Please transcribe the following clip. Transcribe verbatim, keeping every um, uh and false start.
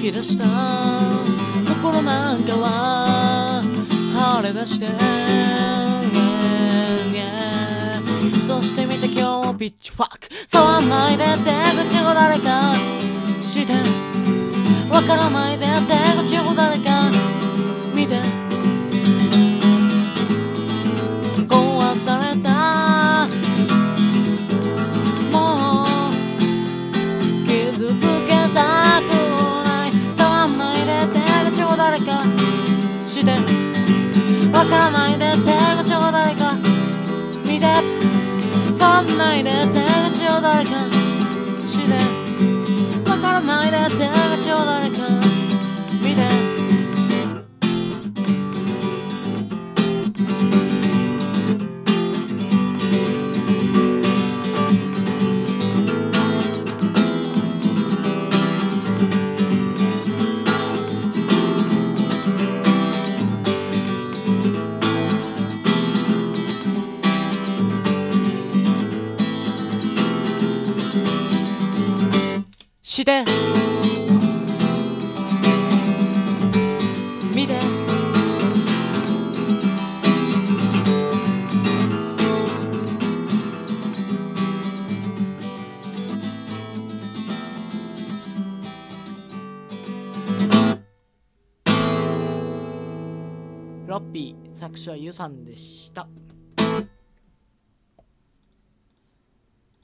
き出した心なんかは晴れ出して、そして見て今日ピッチファック触んないで出口を誰かしてわからないで出口を誰か見て壊されたもう傷つけたくない触んないで出口を誰かしてわからないで出口を誰か見て触んないで出口を誰かしてわからないで出口を誰か見てして見てロッピー作詞はゆさんでした。